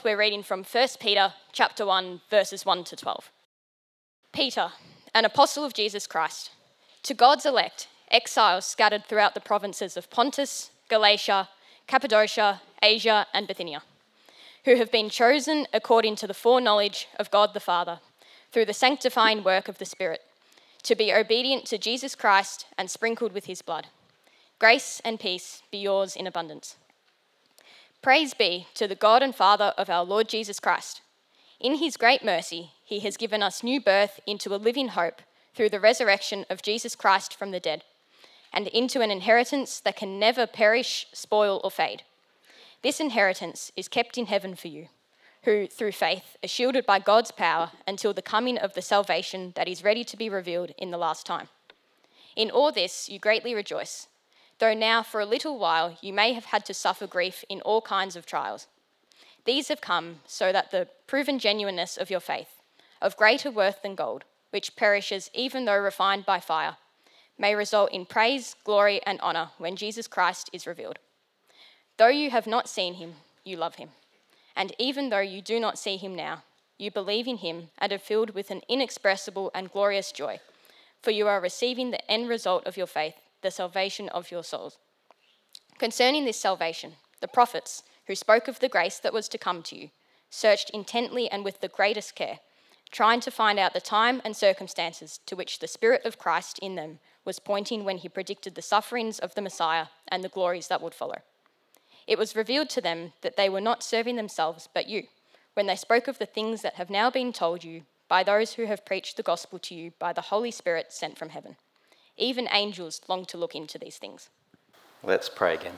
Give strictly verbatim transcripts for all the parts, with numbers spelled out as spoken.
off, we're reading from First Peter chapter one, verses one to twelve. Peter, an apostle of Jesus Christ, to God's elect, exiles scattered throughout the provinces of Pontus, Galatia, Cappadocia, Asia, and Bithynia, who have been chosen according to the foreknowledge of God the Father, through the sanctifying work of the Spirit, to be obedient to Jesus Christ and sprinkled with his blood. Grace and peace be yours in abundance. Praise be to the God and Father of our Lord Jesus Christ. In his great mercy, he has given us new birth into a living hope through the resurrection of Jesus Christ from the dead, and into an inheritance that can never perish, spoil, or fade. This inheritance is kept in heaven for you, who, through faith, are shielded by God's power until the coming of the salvation that is ready to be revealed in the last time. In all this you greatly rejoice, though now for a little while you may have had to suffer grief in all kinds of trials. These have come so that the proven genuineness of your faith, of greater worth than gold, which perishes even though refined by fire, may result in praise, glory, and honour when Jesus Christ is revealed. Though you have not seen him, you love him. And even though you do not see him now, you believe in him and are filled with an inexpressible and glorious joy, for you are receiving the end result of your faith, the salvation of your souls. Concerning this salvation, the prophets, who spoke of the grace that was to come to you, searched intently and with the greatest care, trying to find out the time and circumstances to which the Spirit of Christ in them was pointing when he predicted the sufferings of the Messiah and the glories that would follow. It was revealed to them that they were not serving themselves but you, when they spoke of the things that have now been told you by those who have preached the gospel to you by the Holy Spirit sent from heaven. Even angels long to look into these things. Let's pray again.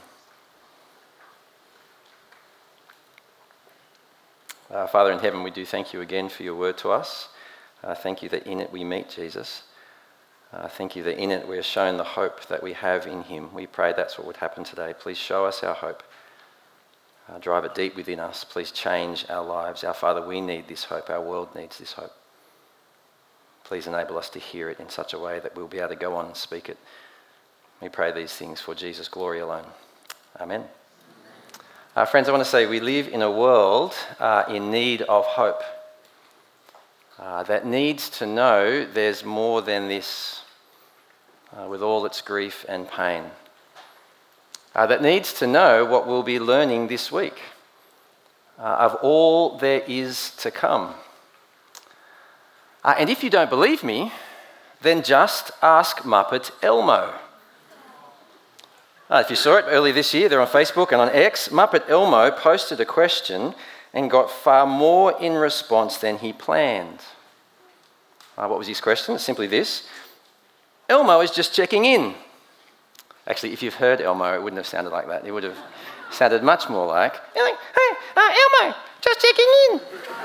Uh, Father in heaven, we do thank you again for your word to us. Uh, thank you that in it we meet Jesus. Uh, thank you that in it we are shown the hope that we have in him. We pray that's what would happen today. Please show us our hope. Uh, drive it deep within us. Please change our lives. Our Father, we need this hope. Our world needs this hope. Please enable us to hear it in such a way that we'll be able to go on and speak it. We pray these things for Jesus' glory alone. Amen. Uh, friends, I want to say we live in a world uh, in need of hope, uh, that needs to know there's more than this, uh, with all its grief and pain, uh, that needs to know what we'll be learning this week, uh, of all there is to come. Uh, and if you don't believe me, then just ask Muppet Elmo. Uh, if you saw it earlier this year, they're on Facebook and on X, Muppet Elmo posted a question and got far more in response than he planned. Uh, what was his question? It's simply this: Elmo is just checking in. Actually, if you've heard Elmo, it wouldn't have sounded like that. It would have sounded much more like, hey, uh, Elmo, just checking in.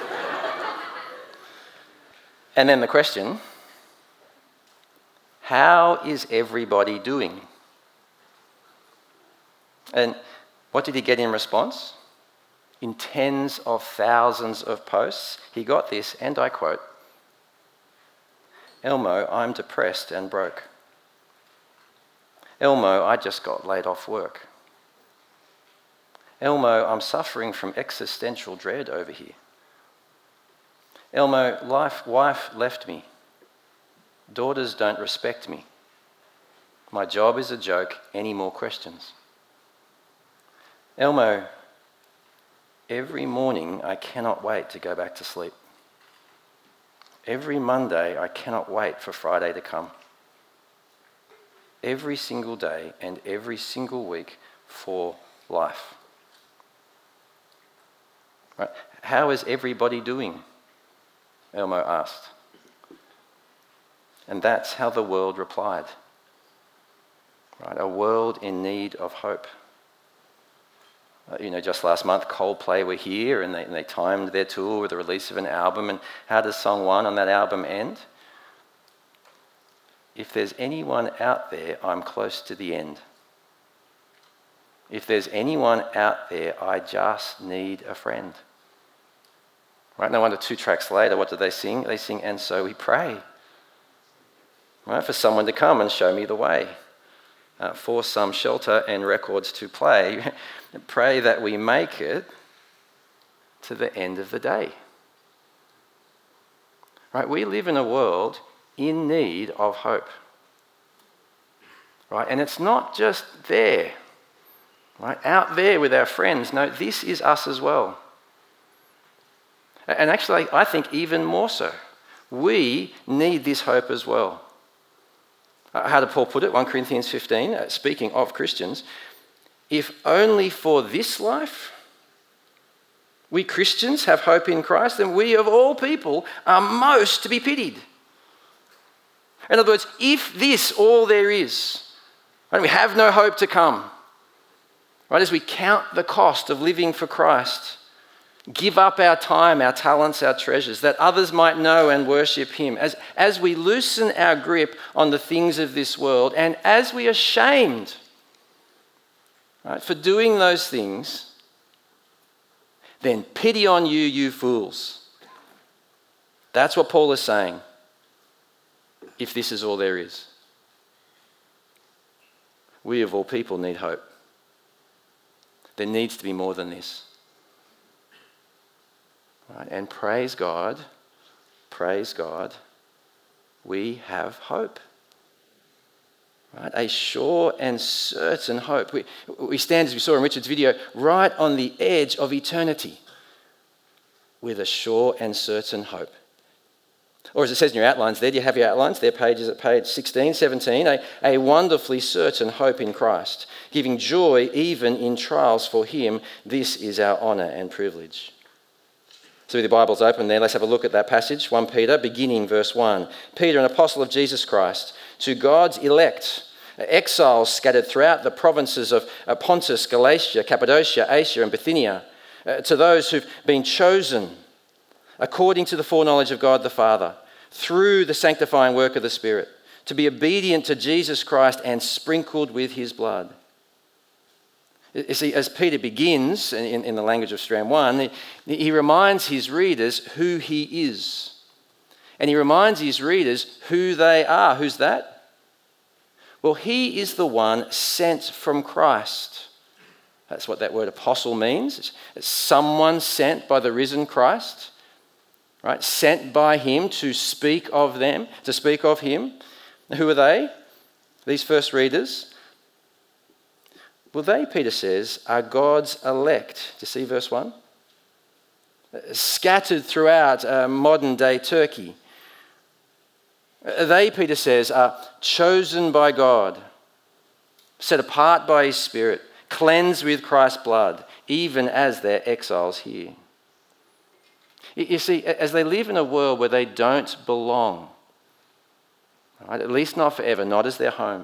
And then the question, how is everybody doing? And what did he get in response? In tens of thousands of posts, he got this, and I quote, Elmo, I'm depressed and broke. Elmo, I just got laid off work. Elmo, I'm suffering from existential dread over here. Elmo, life, wife left me. Daughters don't respect me. My job is a joke. Any more questions? Elmo, every morning I cannot wait to go back to sleep. Every Monday I cannot wait for Friday to come. Every single day and every single week for life. Right? How is everybody doing? Elmo asked. And that's how the world replied. Right? A world in need of hope. Uh, you know, just last month, Coldplay were here and they, and they timed their tour with the release of an album. And how does song one on that album end? If there's anyone out there, I'm close to the end. If there's anyone out there, I just need a friend. Right? No wonder two tracks later, what do they sing? They sing, and so we pray. Right? For someone to come and show me the way. Uh, for some shelter and records to play. Pray that we make it, to the end of the day. Right? We live in a world in need of hope. Right? And it's not just there. Right? Out there with our friends. No, this is us as well. And actually, I think even more so. We need this hope as well. How did Paul put it? First Corinthians fifteen, speaking of Christians, if only for this life we Christians have hope in Christ, then we of all people are most to be pitied. In other words, if this all there is, right, we have no hope to come, right, as we count the cost of living for Christ, give up our time, our talents, our treasures, that others might know and worship him, as, as we loosen our grip on the things of this world, and as we are shamed, right, for doing those things, then pity on you, you fools. That's what Paul is saying, if this is all there is. We of all people need hope. There needs to be more than this. Right? And praise God, praise God, we have hope. Right? A sure and certain hope. We, we stand, as we saw in Richard's video, right on the edge of eternity with a sure and certain hope. Or as it says in your outlines there, do you have your outlines? Their pages at page sixteen, seventeen. A, a wonderfully certain hope in Christ, giving joy even in trials for him. This is our honour and privilege. So with the Bible's open there, let's have a look at that passage. First Peter, beginning verse one. Peter, an apostle of Jesus Christ, to God's elect, exiles scattered throughout the provinces of Pontus, Galatia, Cappadocia, Asia and Bithynia, to those who've been chosen according to the foreknowledge of God the Father, through the sanctifying work of the Spirit, to be obedient to Jesus Christ and sprinkled with his blood. You see, as Peter begins, in, in the language of Strand one, he, he reminds his readers who he is. And he reminds his readers who they are. Who's that? Well, he is the one sent from Christ. That's what that word apostle means. It's, it's someone sent by the risen Christ, right? Sent by him to speak of them, to speak of him. Who are they? These first readers. Well, they, Peter says, are God's elect. Do you see verse one? Scattered throughout uh, modern-day Turkey. They, Peter says, are chosen by God, set apart by his Spirit, cleansed with Christ's blood, even as they're exiles here. You see, as they live in a world where they don't belong, right, at least not forever, not as their home,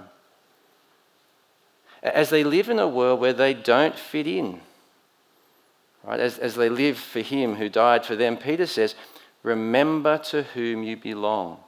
as they live in a world where they don't fit in, right, as, as they live for him who died for them, Peter says, remember to whom you belong.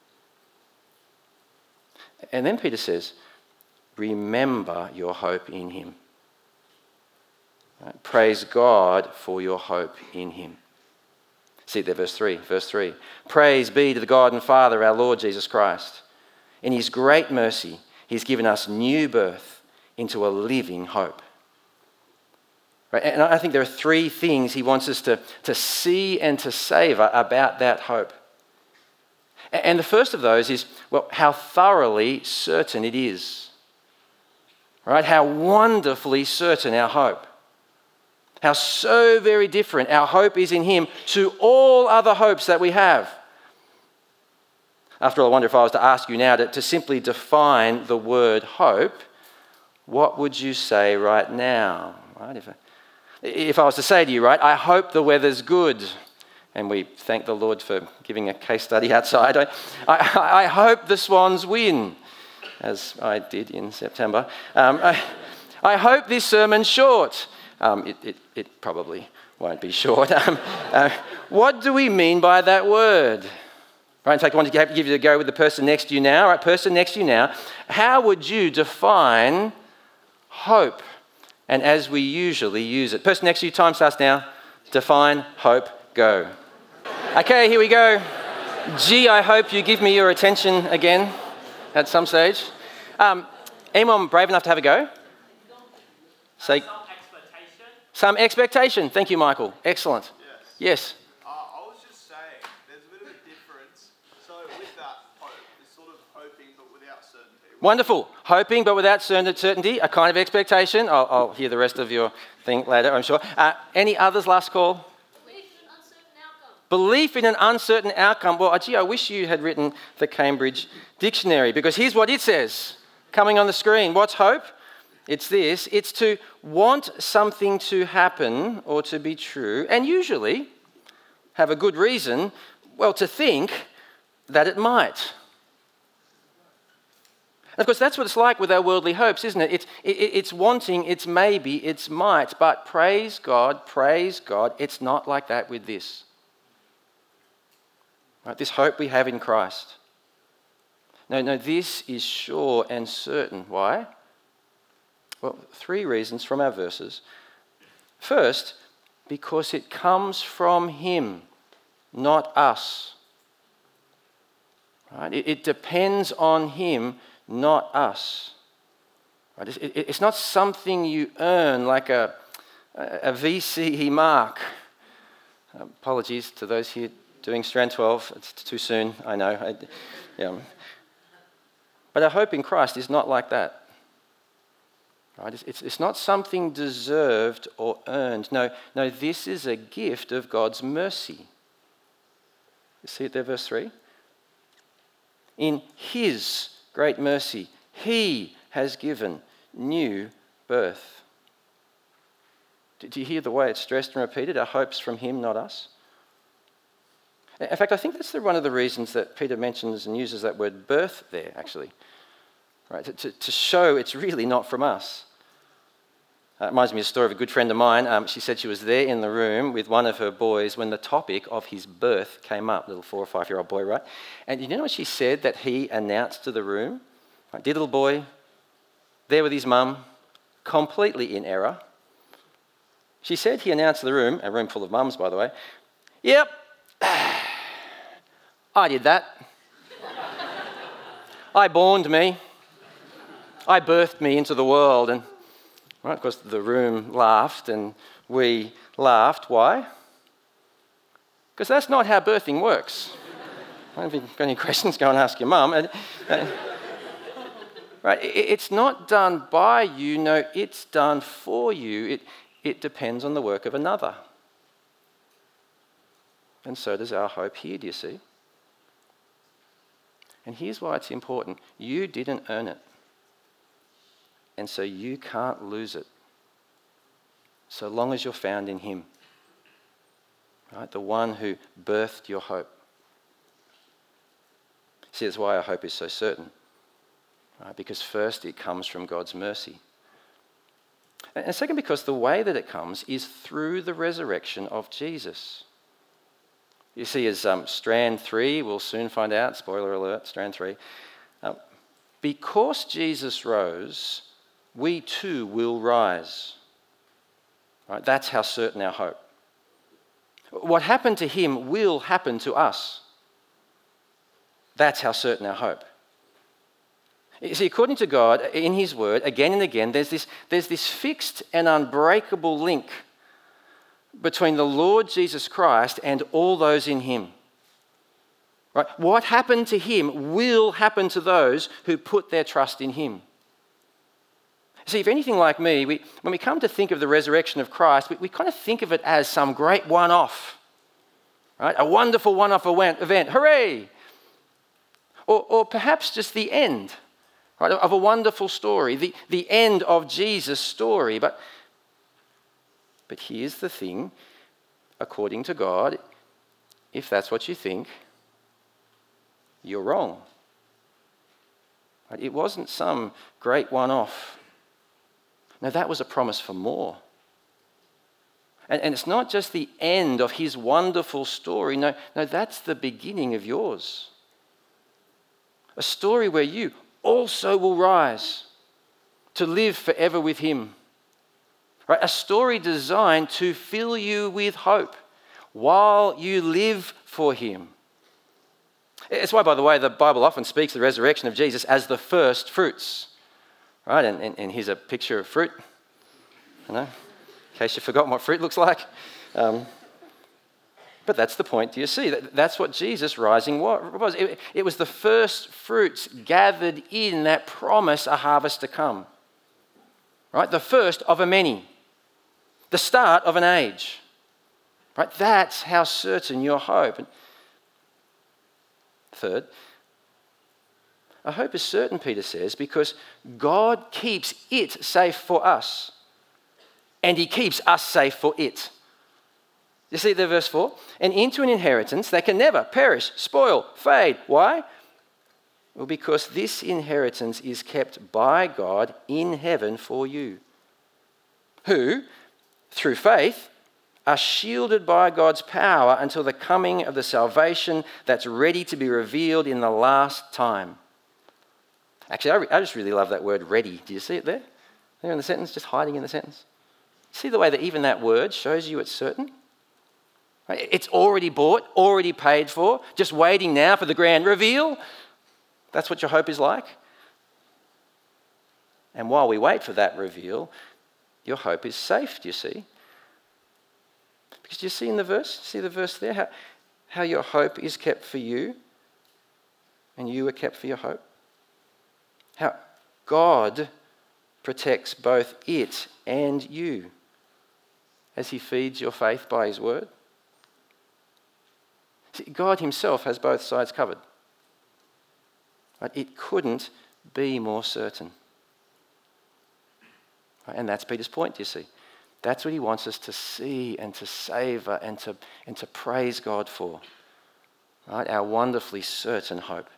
And then Peter says, remember your hope in him. Right? Praise God for your hope in him. See there, verse three. Verse three. Praise be to the God and Father, our Lord Jesus Christ. In his great mercy, he's given us new birth into a living hope. Right? And I think there are three things he wants us to, to see and to savour about that hope. And the first of those is, well, how thoroughly certain it is. Right? How wonderfully certain our hope. How so very different our hope is in him to all other hopes that we have. After all, I wonder if I was to ask you now to, to simply define the word hope, what would you say right now? Right? If I, if I was to say to you, right, I hope the weather's good. And we thank the Lord for giving a case study outside. I, I, I hope the Swans win, as I did in September. Um, I, I hope this sermon's short. Um, it, it, it probably won't be short. Um, uh, what do we mean by that word? Right, in fact, I want to give you a go with the person next to you now. Right, person next to you now. How would you define hope? And as we usually use it. Person next to you, time starts now. Define hope. Go. Okay, here we go. Gee, I hope you give me your attention again at some stage. Um, anyone brave enough to have a go? Say, some expectation. Some expectation. Thank you, Michael. Excellent. Yeah. Yes. Uh, I was just saying, there's a bit of a difference. So with that hope, it's sort of hoping but without certainty. Wonderful. Hoping but without certainty, a kind of expectation. I'll, I'll hear the rest of your thing later, I'm sure. Uh, any others? Last call. Belief in an uncertain outcome. Belief in an uncertain outcome. Well, gee, I wish you had written the Cambridge Dictionary, because here's what it says, coming on the screen. What's hope? It's this. It's to want something to happen or to be true, and usually have a good reason, well, to think that it might. And of course, that's what it's like with our worldly hopes, isn't it? It's, it, it's wanting, it's maybe, it's might, but praise God, praise God, it's not like that with this. Right? This hope we have in Christ. No, no, this is sure and certain. Why? Well, three reasons from our verses. First, because it comes from Him, not us. Right? It, it depends on Him, not us. Right? It, it, it's not something you earn like a, a, a V C mark. Apologies to those here doing Strand twelve. It's too soon, I know. I, yeah. But our hope in Christ is not like that. Right? It's, it's, it's not something deserved or earned. No, no, this is a gift of God's mercy. You see it there, verse three? In His great mercy, He has given new birth. Do you hear the way it's stressed and repeated? Our hope's from Him, not us. In fact, I think that's the, one of the reasons that Peter mentions and uses that word birth there, actually. Right? To, to, to show it's really not from us. Uh, it reminds me of a story of a good friend of mine. Um, she said she was there in the room with one of her boys when the topic of his birth came up, little four or five-year-old boy, right? And you know what she said that he announced to the room? Right, dear little boy, there with his mum, completely in error. She said he announced to the room, a room full of mums, by the way, yep, I did that. I borned me. I birthed me into the world. And right, of course, the room laughed and we laughed. Why? Because that's not how birthing works. If you've got any questions, go and ask your mum. And, uh, right, it's not done by you. No, it's done for you. It, it depends on the work of another. And so does our hope here, do you see? And here's why it's important. You didn't earn it. And so you can't lose it. So long as you're found in Him. Right? The one who birthed your hope. See, that's why our hope is so certain. Right? Because first, it comes from God's mercy. And second, because the way that it comes is through the resurrection of Jesus. You see, as um, Strand three, we'll soon find out, spoiler alert, Strand three, uh, because Jesus rose, we too will rise. Right? That's how certain our hope. What happened to Him will happen to us. That's how certain our hope. You see, according to God, in His Word, again and again, there's this, there's this fixed and unbreakable link between the Lord Jesus Christ and all those in Him. Right? What happened to Him will happen to those who put their trust in Him. See, if anything like me, we, when we come to think of the resurrection of Christ, we, we kind of think of it as some great one-off, right? A wonderful one-off event, hooray! Or, or perhaps just the end, right, of a wonderful story, the, the end of Jesus' story. But, but here's the thing, according to God, if that's what you think, you're wrong. Right? It wasn't some great one-off. No, that was a promise for more. And, and it's not just the end of His wonderful story. No, no, that's the beginning of yours. A story where you also will rise to live forever with Him. Right? A story designed to fill you with hope while you live for Him. It's why, by the way, the Bible often speaks of the resurrection of Jesus as the first fruits. Right, and, and, and here's a picture of fruit, you know, in case you've forgotten what fruit looks like. Um, But that's the point, do you see? That's what Jesus rising was. It, it was the first fruits gathered in that promise, a harvest to come. Right? The first of a many. The start of an age. Right? That's how certain your hope. And third, a hope is certain, Peter says, because God keeps it safe for us. And he keeps us safe for it. You see there, verse four? And into an inheritance that can never perish, spoil, fade. Why? Well, because this inheritance is kept by God in heaven for you, who, through faith, are shielded by God's power until the coming of the salvation that's ready to be revealed in the last time. Actually, I, re- I just really love that word ready. Do you see it there? There in the sentence, just hiding in the sentence. See the way that even that word shows you it's certain? It's already bought, already paid for, just waiting now for the grand reveal. That's what your hope is like. And while we wait for that reveal, your hope is safe, do you see? Because do you see in the verse, see the verse there, how, how your hope is kept for you and you are kept for your hope? How God protects both it and you as he feeds your faith by his word. See, God himself has both sides covered. Right? It couldn't be more certain. Right? And that's Peter's point, you see. That's what he wants us to see and to savour and to, and to praise God for. Right? Our wonderfully certain hope.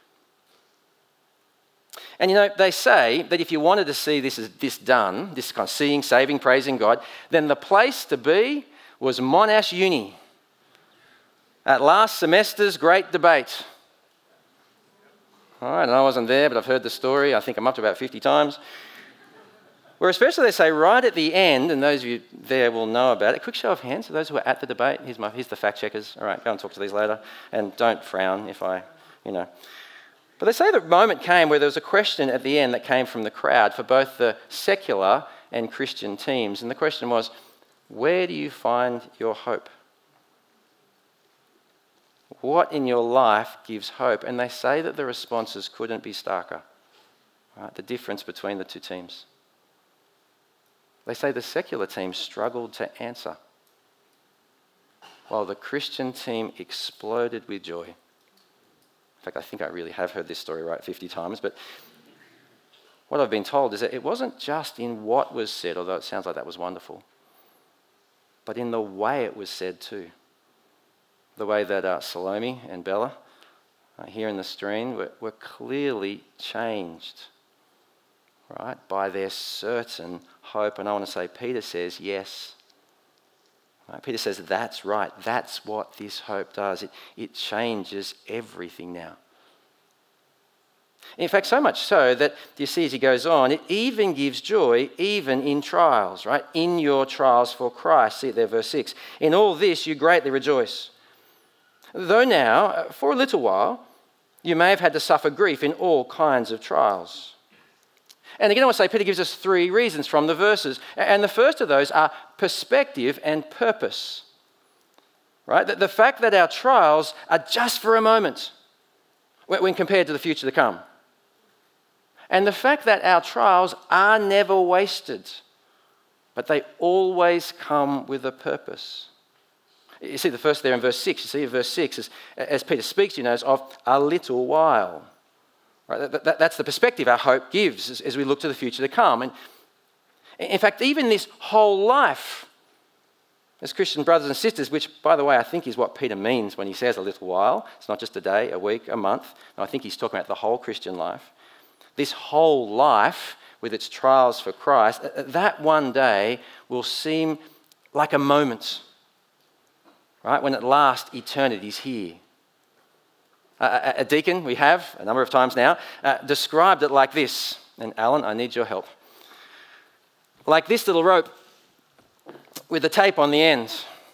And you know, they say that if you wanted to see this, this done, this kind of seeing, saving, praising God, then the place to be was Monash Uni. At last semester's great debate. All right, and I wasn't there, but I've heard the story. I think I'm up to about fifty times. Where especially they say right at the end, and those of you there will know about it. Quick show of hands for those who are at the debate. Here's, my, here's the fact checkers. All right, go and talk to these later. And don't frown if I, you know. But they say the moment came where there was a question at the end that came from the crowd for both the secular and Christian teams. And the question was, where do you find your hope? What in your life gives hope? And they say that the responses couldn't be starker. Right? The difference between the two teams. They say the secular team struggled to answer, while the Christian team exploded with joy. In fact, I think I really have heard this story right fifty times, but what I've been told is that it wasn't just in what was said, although it sounds like that was wonderful, but in the way it was said too. The way that uh, Salome and Bella uh, here in the stream were, were clearly changed, right, by their certain hope. And I want to say, Peter says, yes. Right? Peter says, that's right. That's what this hope does. It, it changes everything now. In fact, so much so that you see as he goes on, it even gives joy even in trials, right? In your trials for Christ. See it there, verse six. In all this you greatly rejoice. Though now, for a little while, you may have had to suffer grief in all kinds of trials. And again, I want to say Peter gives us three reasons from the verses. And the first of those are perspective and purpose. Right? The fact that our trials are just for a moment when compared to the future to come. And the fact that our trials are never wasted, but they always come with a purpose. You see the first there in verse six. You see in verse six, as, as Peter speaks, you know, of a little while. Right? That, that, that's the perspective our hope gives as, as we look to the future to come. And in fact, even this whole life, as Christian brothers and sisters, which, by the way, I think is what Peter means when he says a little while. It's not just a day, a week, a month. No, I think he's talking about the whole Christian life. This whole life, with its trials for Christ, that one day will seem like a moment. Right, when at last eternity's here. Uh, a deacon, we have, a number of times now, uh, described it like this. And Alan, I need your help. Like this little rope with the tape on the end.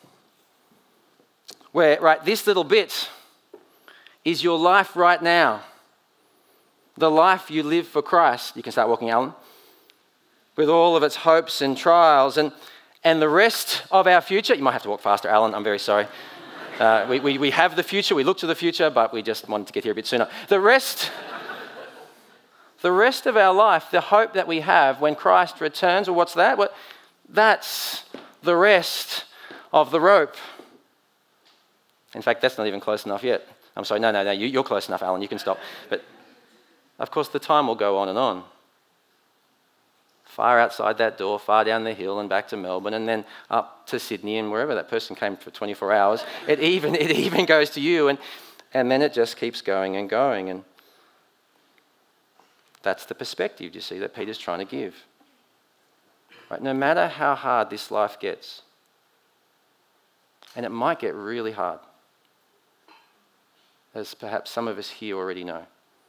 Where, right, this little bit is your life right now. The life you live for Christ. You can start walking, Alan. With all of its hopes and trials. And And the rest of our future, you might have to walk faster, Alan, I'm very sorry. Uh, we, we, we have the future, we look to the future, but we just wanted to get here a bit sooner. The rest, the rest of our life, the hope that we have when Christ returns, well, what's that? What, that's the rest of the rope. In fact, that's not even close enough yet. I'm sorry, no, no, no, you, you're close enough, Alan, you can stop. But of course, the time will go on and on. Far outside that door, far down the hill and back to Melbourne and then up to Sydney and wherever that person came for twenty-four hours. It even, it even goes to you and, and then it just keeps going and going. And that's the perspective, you see, that Peter's trying to give. Right? No matter how hard this life gets, and it might get really hard, as perhaps some of us here already know,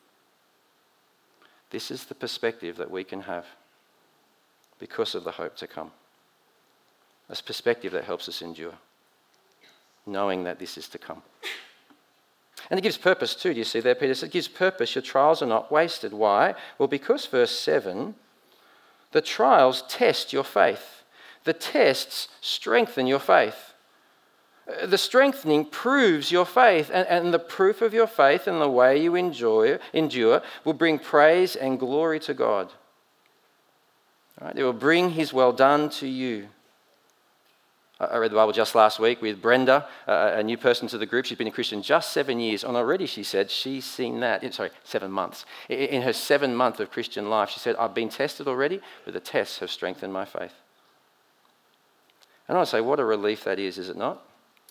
this is the perspective that we can have because of the hope to come. A perspective that helps us endure, knowing that this is to come. And it gives purpose too, do you see there, Peter says, it gives purpose. Your trials are not wasted. Why? Well, because verse seven, the trials test your faith. The tests strengthen your faith. The strengthening proves your faith, and, and the proof of your faith and the way you enjoy, endure will bring praise and glory to God. All right, it will bring his well done to you. I read the Bible just last week with Brenda, uh, a new person to the group. She's been a Christian just seven years, and already she said she's seen that, sorry, seven months. In her seven month of Christian life, she said, I've been tested already, but the tests have strengthened my faith. And I want to say, what a relief that is, is it not?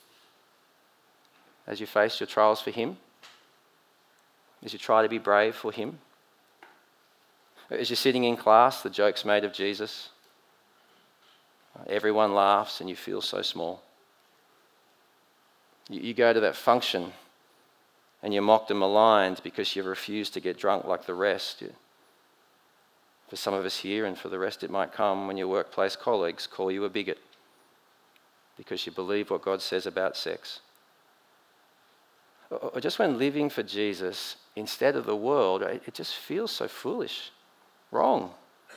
As you face your trials for him, as you try to be brave for him, as you're sitting in class, the joke's made of Jesus. Everyone laughs and you feel so small. You, you go to that function and you're mocked and maligned because you refuse to get drunk like the rest. You, for some of us here and for the rest it might come when your workplace colleagues call you a bigot because you believe what God says about sex. Or, or just when living for Jesus instead of the world, it, it just feels so foolish, wrong.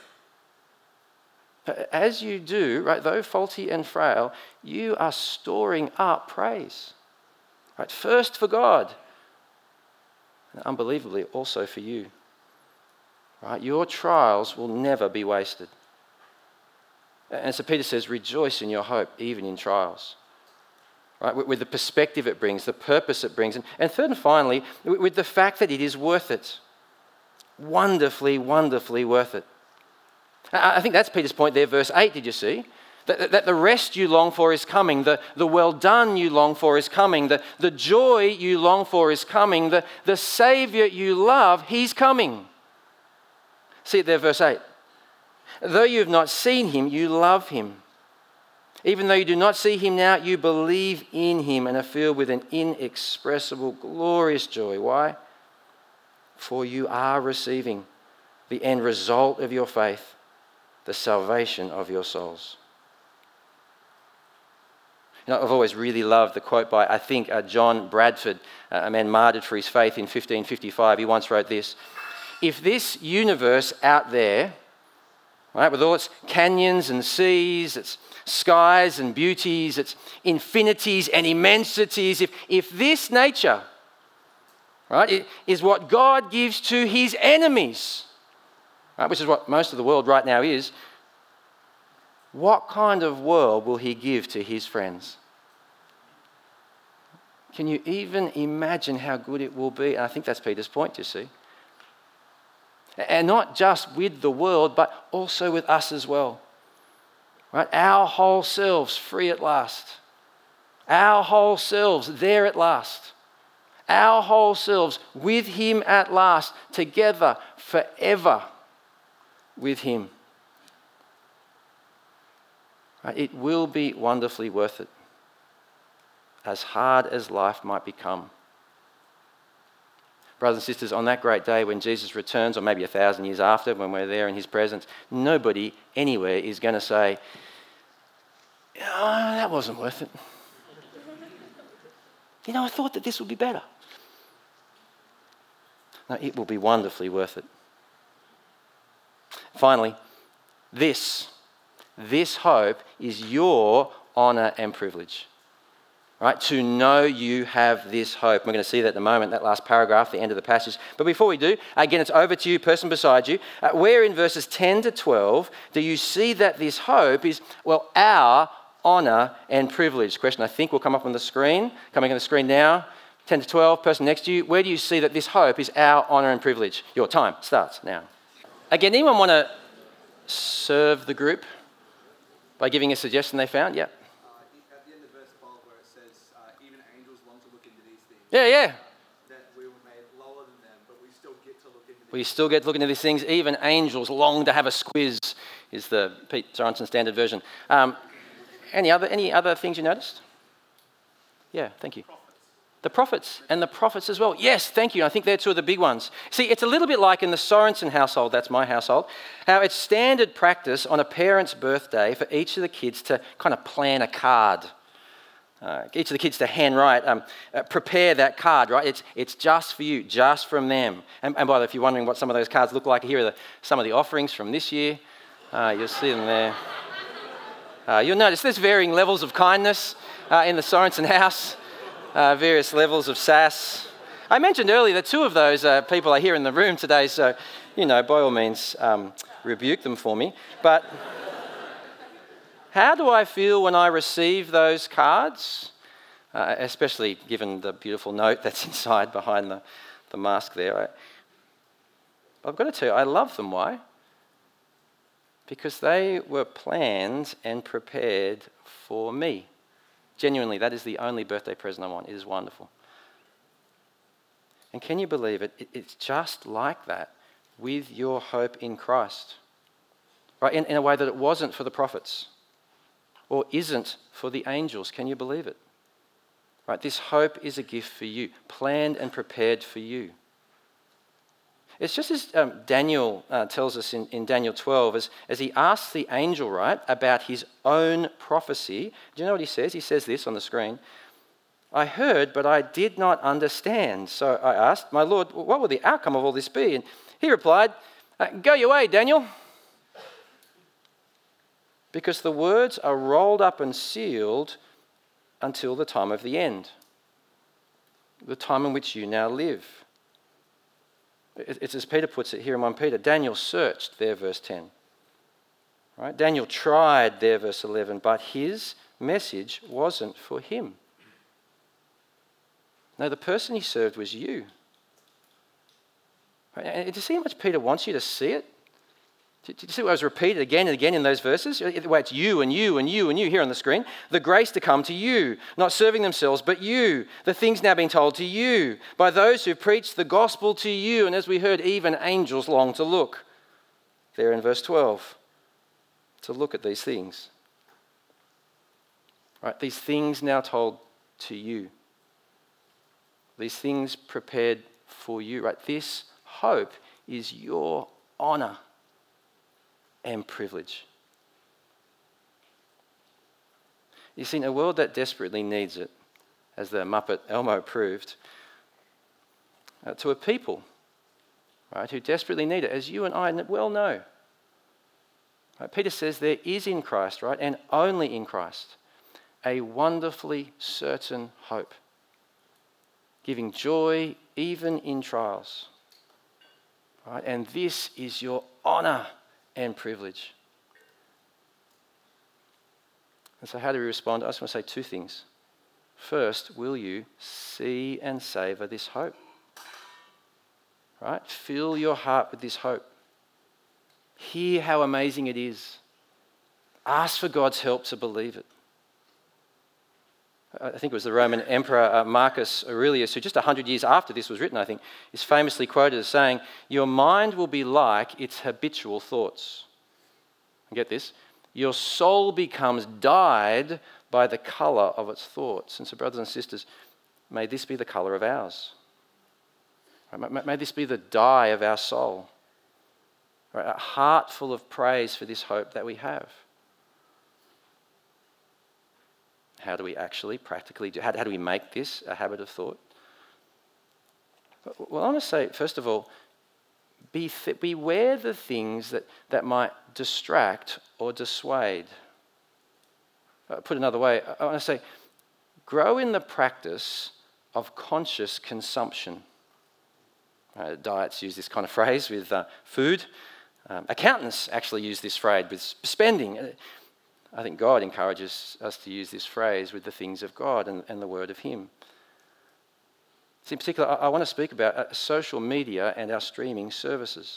As you do, right, though faulty and frail, you are storing up praise. Right, first for God, and unbelievably also for you. Right, your trials will never be wasted. And so Peter says, rejoice in your hope, even in trials. Right, with the perspective it brings, the purpose it brings, and, and third and finally, with the fact that it is worth it. Wonderfully, wonderfully worth it. I think that's Peter's point there, verse eight, did you see? That, that the rest you long for is coming, the, the well done you long for is coming, the, the joy you long for is coming, the, the Saviour you love, he's coming. See it there, verse eight. Though you have not seen him, you love him. Even though you do not see him now, you believe in him and are filled with an inexpressible, glorious joy. Why? For you are receiving the end result of your faith, the salvation of your souls. You know, I've always really loved the quote by, I think, uh, John Bradford, uh, a man martyred for his faith in fifteen fifty-five. He once wrote this: if this universe out there, right, with all its canyons and seas, its skies and beauties, its infinities and immensities, if, if this nature, right, it is what God gives to his enemies, right, which is what most of the world right now is, what kind of world will he give to his friends? Can you even imagine how good it will be? And I think that's Peter's point, you see. And not just with the world, but also with us as well. Right? Our whole selves free at last. Our whole selves there at last. Our whole selves with him at last, together forever with him. Right? It will be wonderfully worth it, as hard as life might become. Brothers and sisters, on that great day when Jesus returns, or maybe a thousand years after, when we're there in his presence, nobody anywhere is going to say, oh, that wasn't worth it. You know, I thought that this would be better. No, it will be wonderfully worth it. Finally, this, this hope is your honour and privilege. right? To know you have this hope. We're going to see that in a moment, that last paragraph, the end of the passage. But before we do, again, it's over to you, person beside you. Uh, where in verses ten to twelve do you see that this hope is, well, our honour and privilege? Question I think will come up on the screen, coming on the screen now. ten to twelve, person next to you, where do you see that this hope is our honour and privilege? Your time starts now. Again, anyone want to serve the group by giving a suggestion they found? Yep. Uh, at the end of verse twelve, where it says, uh, even angels long to look into these things. Yeah, yeah. That we were made lower than them, but we still get to look into these We still get to look into these things. Even angels long to have a squiz, is the Pete Sorensen standard version. Um, any other any other things you noticed? Yeah, thank you. The prophets, and the prophets as well. Yes, thank you. I think they're two of the big ones. See, it's a little bit like in the Sorensen household, that's my household, how it's standard practice on a parent's birthday for each of the kids to kind of plan a card. Uh, each of the kids to handwrite, um, uh, prepare that card, right? It's it's just for you, just from them. And, and by the way, if you're wondering what some of those cards look like, here are the, some of the offerings from this year. Uh, you'll see them there. Uh, you'll notice there's varying levels of kindness uh, in the Sorensen house. Uh, various levels of sass. I mentioned earlier that two of those uh, people are here in the room today, so, you know, by all means, um, rebuke them for me. But how do I feel when I receive those cards? Uh, especially given the beautiful note that's inside behind the, the mask there. I, I've got to tell you, I love them. Why? Because they were planned and prepared for me. Genuinely, that is the only birthday present I want. It is wonderful. And can you believe it? It's just like that with your hope in Christ. Right? In, in a way that it wasn't for the prophets or isn't for the angels. Can you believe it? Right? This hope is a gift for you, planned and prepared for you. It's just as um, Daniel uh, tells us in, in Daniel twelve, as, as he asks the angel, right, about his own prophecy. Do you know what he says? He says this on the screen. I heard, but I did not understand. So I asked, my Lord, what will the outcome of all this be? And he replied, uh, go your way, Daniel. Because the words are rolled up and sealed until the time of the end, the time in which you now live. It's as Peter puts it here in First Peter. Daniel searched, there, verse ten. Right? Daniel tried, there, verse eleven, but his message wasn't for him. No, the person he served was you. Right? And do you see how much Peter wants you to see it? Do you see what was repeated again and again in those verses? The way it's you and you and you and you here on the screen. The grace to come to you, not serving themselves, but you. The things now being told to you by those who preach the gospel to you. And as we heard, even angels long to look. There in verse twelve. To look at these things. Right, these things now told to you. These things prepared for you. Right, this hope is your honour and privilege. You see, in a world that desperately needs it, as the Muppet Elmo proved, uh, to a people, right, who desperately need it, as you and I well know. Right, Peter says there is in Christ, right, and only in Christ, a wonderfully certain hope, giving joy even in trials. Right, and this is your honour and privilege. And so how do we respond? I just want to say two things. First, will you see and savour this hope? Right? Fill your heart with this hope. Hear how amazing it is. Ask for God's help to believe it. I think it was the Roman Emperor uh, Marcus Aurelius, who just one hundred years after this was written, I think, is famously quoted as saying, your mind will be like its habitual thoughts. And get this, your soul becomes dyed by the colour of its thoughts. And so, brothers and sisters, may this be the colour of ours. Right? May this be the dye of our soul. Right? A heart full of praise for this hope that we have. How do we actually practically do? How, how do we make this a habit of thought? Well, I want to say, first of all, be th- beware the things that, that might distract or dissuade. Uh, put another way, I want to say, grow in the practice of conscious consumption. Uh, diets use this kind of phrase with uh, food. Um, accountants actually use this phrase with spending. I think God encourages us to use this phrase with the things of God and, and the word of Him. So in particular, I, I want to speak about uh, social media and our streaming services.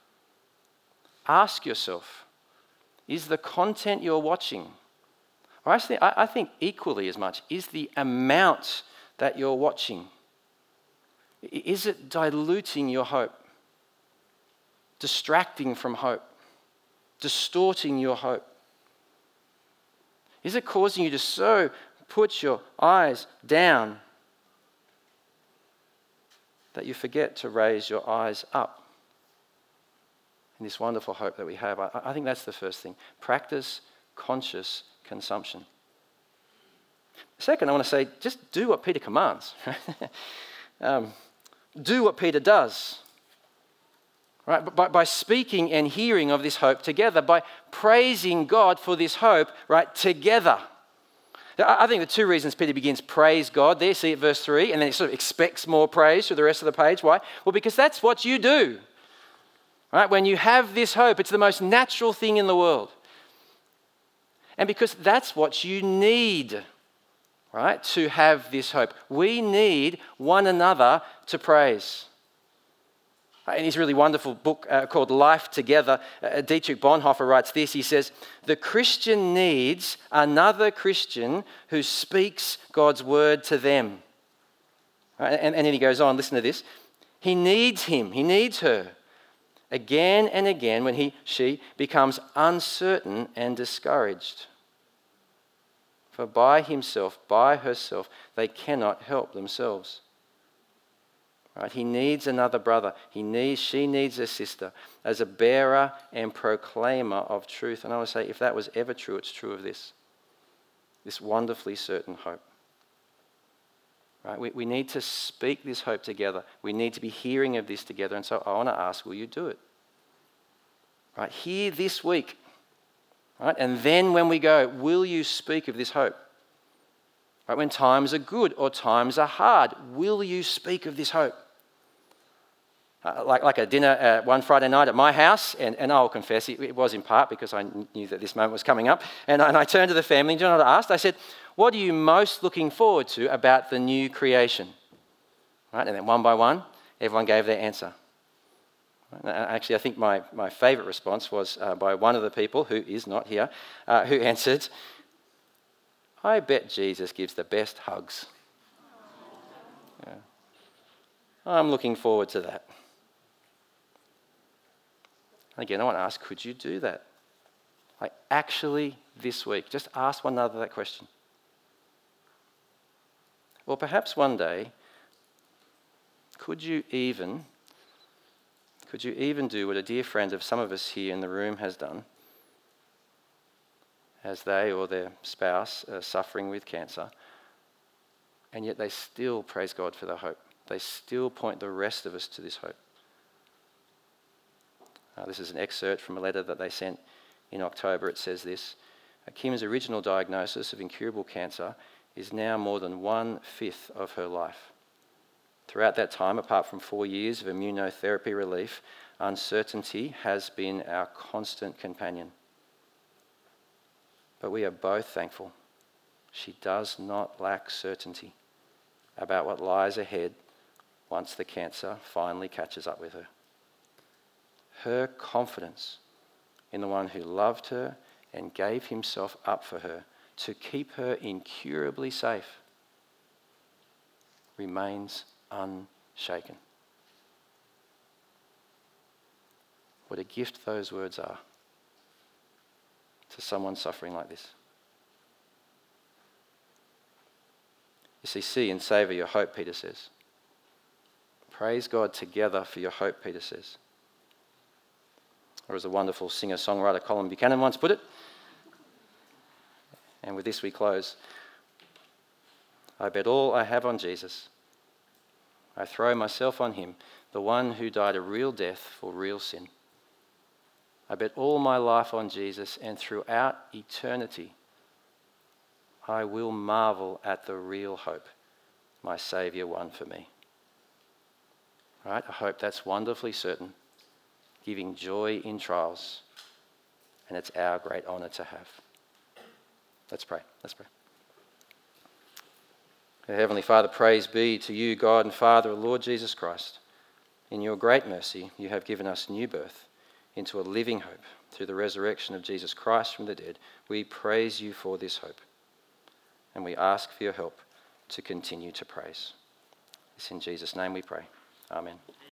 Ask yourself, is the content you're watching, or actually I, I think equally as much, is the amount that you're watching, is it diluting your hope? Distracting from hope, distorting your hope? Is it causing you to so put your eyes down that you forget to raise your eyes up in this wonderful hope that we have? I, I think that's the first thing. Practice conscious consumption. Second, I want to say, just do what Peter commands. um, do what Peter does. Right? By, by speaking and hearing of this hope together, by praising God for this hope, right, together. I think the two reasons Peter begins praise God there, see at verse three, and then he sort of expects more praise through the rest of the page. Why? Well, because that's what you do. Right? When you have this hope, it's the most natural thing in the world. And because that's what you need, right, to have this hope. We need one another to praise. In his really wonderful book uh, called Life Together, uh, Dietrich Bonhoeffer writes this. He says, the Christian needs another Christian who speaks God's word to them. Right? And, and then he goes on, listen to this. He needs him, he needs her. Again and again when he, she becomes uncertain and discouraged. For by himself, by herself, they cannot help themselves. Right? He needs another brother. He needs, she needs a sister as a bearer and proclaimer of truth. And I want to say, if that was ever true, it's true of this. This wonderfully certain hope. Right? We, we need to speak this hope together. We need to be hearing of this together. And so I want to ask, will you do it? Right? Here this week. Right? And then when we go, will you speak of this hope? Right? When times are good or times are hard, will you speak of this hope? Uh, like, like a dinner uh, one Friday night at my house, and, and I'll confess, it, it was in part because I knew that this moment was coming up, and, and I turned to the family, and do you know what I asked? I said, what are you most looking forward to about the new creation? Right? And then one by one, everyone gave their answer. Right? Actually, I think my, my favourite response was uh, by one of the people, who is not here, uh, who answered, I bet Jesus gives the best hugs. Yeah. I'm looking forward to that. Again, I want to ask, could you do that? Like actually this week, just ask one another that question. Or perhaps one day, could you even, could you even do what a dear friend of some of us here in the room has done, as they or their spouse are suffering with cancer, and yet they still praise God for their hope. They still point the rest of us to this hope. Uh, this is an excerpt from a letter that they sent in October. It says this, Kim's original diagnosis of incurable cancer is now more than one-fifth of her life. Throughout that time, apart from four years of immunotherapy relief, uncertainty has been our constant companion. But we are both thankful she does not lack certainty about what lies ahead once the cancer finally catches up with her. Her confidence in the one who loved her and gave himself up for her to keep her incurably safe remains unshaken. What a gift those words are to someone suffering like this. You see, see and savour your hope, Peter says. Praise God together for your hope, Peter says. Or as a wonderful singer-songwriter Colin Buchanan once put it, and with this we close, I bet all I have on Jesus. I throw myself on him, the one who died a real death for real sin. I bet all my life on Jesus, and throughout eternity, I will marvel at the real hope my Saviour won for me. Right? A hope that's wonderfully certain, giving joy in trials, and it's our great honour to have. Let's pray. Let's pray. Our Heavenly Father, praise be to you, God and Father, Lord Jesus Christ. In your great mercy, you have given us new birth into a living hope through the resurrection of Jesus Christ from the dead. We praise you for this hope, and we ask for your help to continue to praise. It's in Jesus' name we pray. Amen.